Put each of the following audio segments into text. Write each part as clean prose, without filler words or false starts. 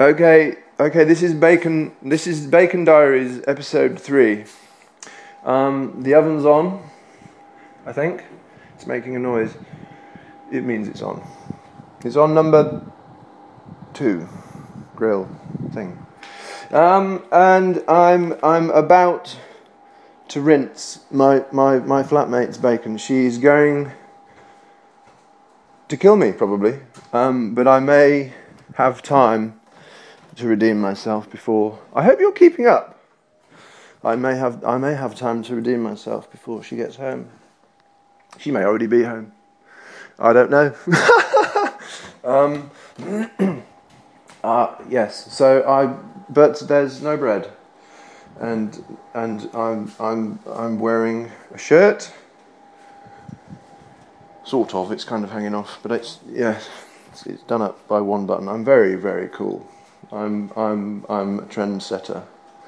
Okay, this is Bacon. This is Bacon Diaries, episode 3. The oven's on, I think. It's making a noise. It means it's on. It's on number 2 grill thing. And I'm about to rinse my flatmate's bacon. She's going to kill me probably, but I may have time to redeem myself before. I hope you're keeping up. I may have time to redeem myself before she gets home. She may already be home. I don't know. Yes. But there's no bread, and I'm wearing a shirt. Sort of. It's kind of hanging off, but it's done up by one button. I'm very, very cool. I'm a trendsetter.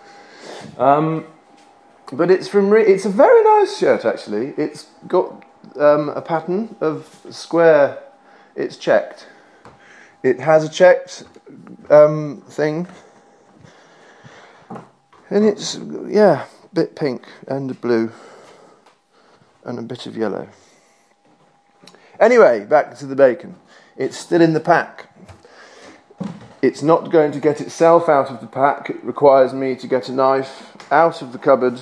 But it's a very nice shirt actually. It's got a pattern of square. It's checked. It has a checked thing, and it's a bit pink and blue and a bit of yellow. Anyway, back to the bacon. It's still in the pack. It's not going to get itself out of the pack. It requires me to get a knife out of the cupboard.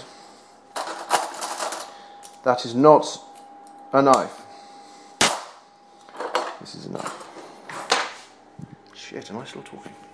That is not a knife. This is a knife. Shit, am I still talking?